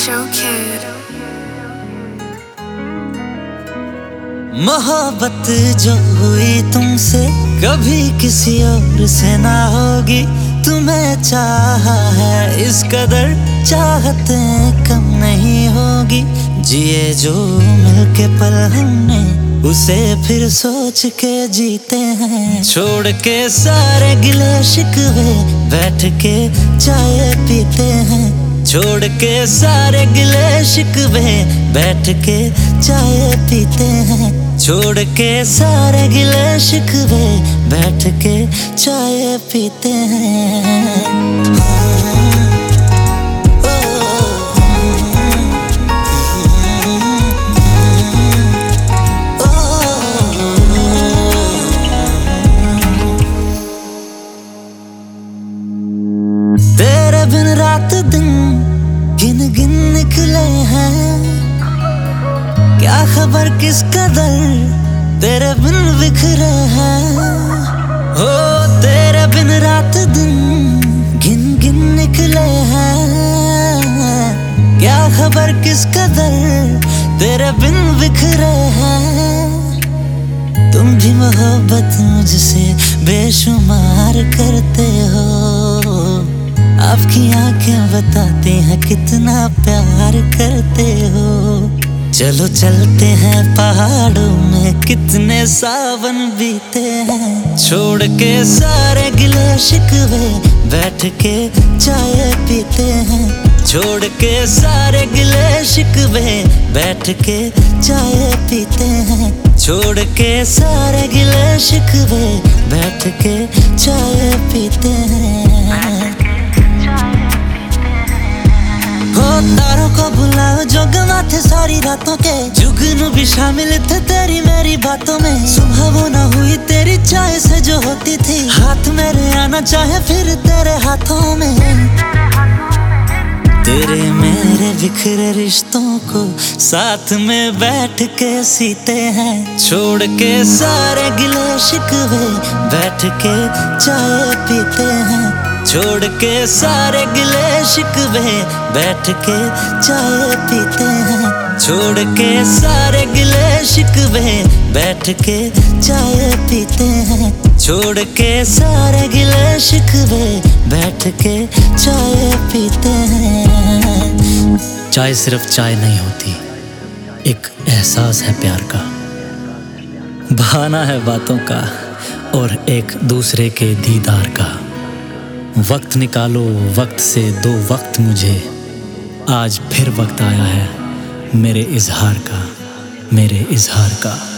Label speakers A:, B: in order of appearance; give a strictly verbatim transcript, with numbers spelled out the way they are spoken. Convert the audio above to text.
A: Showkid.
B: मोहब्बत जो हुई तुमसे कभी किसी और से ना होगी। तुम्हें चाहा है इस कदर चाहते कम नहीं होगी। जिए जो मिलके पल हमने उसे फिर सोच के जीते हैं। छोड़ के सारे गिले शिकवे बैठ के चाय पीते हैं। छोड़ के सारे गिले शिकवे बैठ के चाय पीते हैं। छोड़ के सारे गिले शिकवे बैठ के चाय पीते हैं। तेरे बिन रात दिन गिन गिन निकले हैं। क्या खबर किस कदर तेरे बिन बिखरे हैं। हो तेरे बिन रात दिन गिन गिन निकले हैं। क्या खबर किस कदर तेरे बिन बिखरे हैं। तुम भी मोहब्बत मुझसे बेशुमार करते हो। आपकी आंखें बताती हैं कितना प्यार करते हो। चलो चलते हैं पहाड़ों में कितने सावन बीते हैं। छोड़ के सारे गिले शिकवे बैठ के चाय पीते हैं। छोड़ के सारे गिले शिकवे बैठ के चाय पीते हैं। छोड़ के सारे गिले शिकवे बैठ के चाय पीते हैं। हो तारों को बुलाओ जो गवा थे सारी रातों के। जुगनू भी शामिल थे तेरी मेरी बातों में। सुबह वो ना हुई तेरी चाय से जो होती थी। हाथ मेरे आना चाहे फिर तेरे हाथों में। तेरे मेरे बिखरे रिश्तों को साथ में बैठ के सीते हैं। छोड़ के सारे गिले शिकवे बैठ के चाय पीते हैं। छोड़ के सारे गिले शिकवे बैठ के चाय पीते हैं। छोड़ के सारे गिले शिकवे बैठ के चाय पीते हैं। छोड़ के सारे गिले शिकवे बैठ के चाय पीते हैं।
C: चाय सिर्फ चाय नहीं होती, एक एहसास है प्यार का। बहाना है बातों का और एक दूसरे के दीदार का। वक्त निकालो वक्त से दो वक्त मुझे। आज फिर वक्त आया है मेरे इजहार का, मेरे इजहार का।